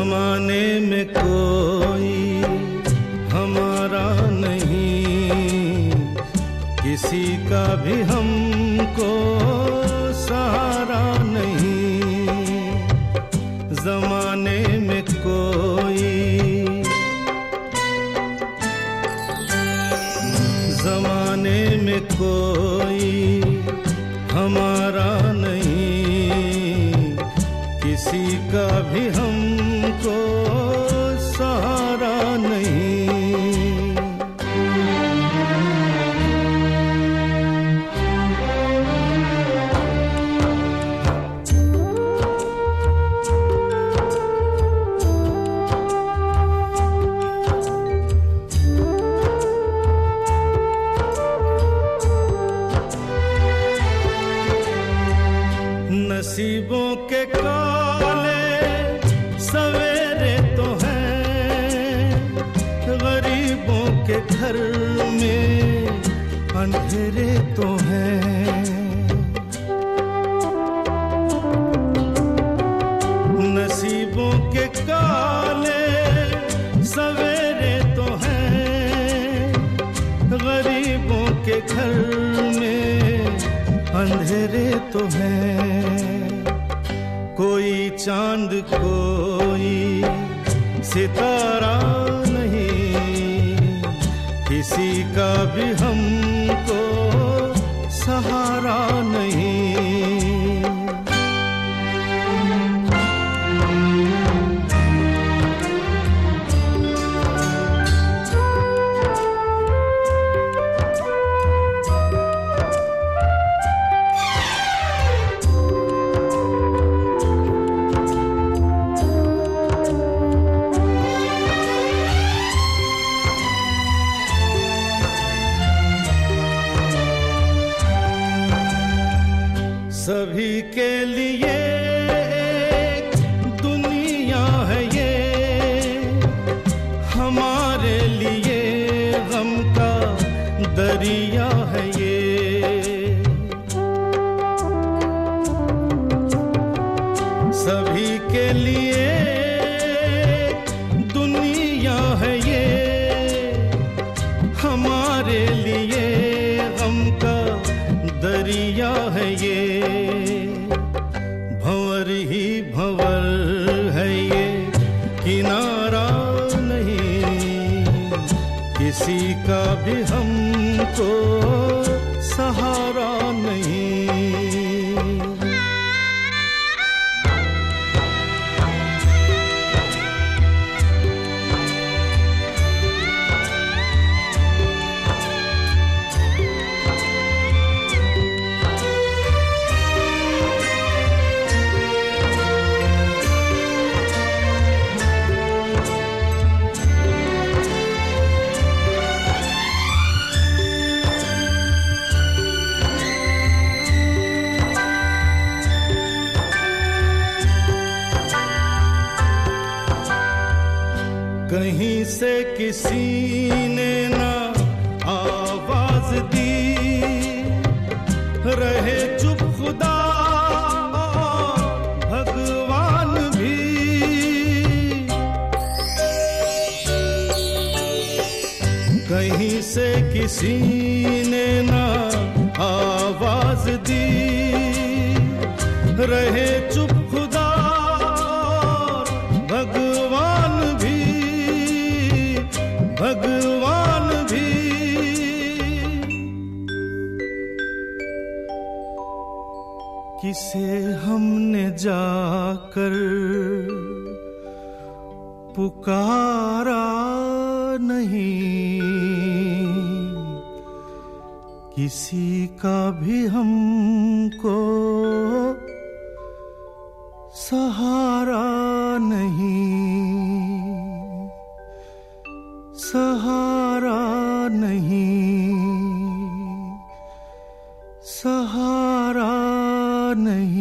जमाने में कोई हमारा नहीं, किसी का भी हमको सहारा नहीं। जमाने में कोई, जमाने में कोई हमारा नहीं, किसी का भी हमको सहारा नहीं। नसीबों के काले सवेरे तो हैं, गरीबों के घर में अंधेरे तो हैं। नसीबों के काले सवेरे तो हैं, गरीबों के घर में अंधेरे तो हैं। कोई चांद कोई सितारा नहीं, किसी का भी हमको सहारा नहीं। सभी के लिए एक दुनिया है ये, हमारे लिए गम का दरिया है ये। सभी के लिए दुनिया है ये, हमारे लिए गम का दरिया है ये। भंवर ही भंवर है ये, किनारा नहीं, किसी का भी हमको सहारा नहीं। कहीं से किसी ने ना आवाज दी, रहे चुप खुदा भगवान भी। कहीं से किसी ने ना आवाज दी, रहे चुप खुदा भगवान भी, भगवान भी। किसे हमने जाकर पुकारा नहीं, किसी का भी हमको सहारा नहीं, सहारा नहीं, सहारा नहीं।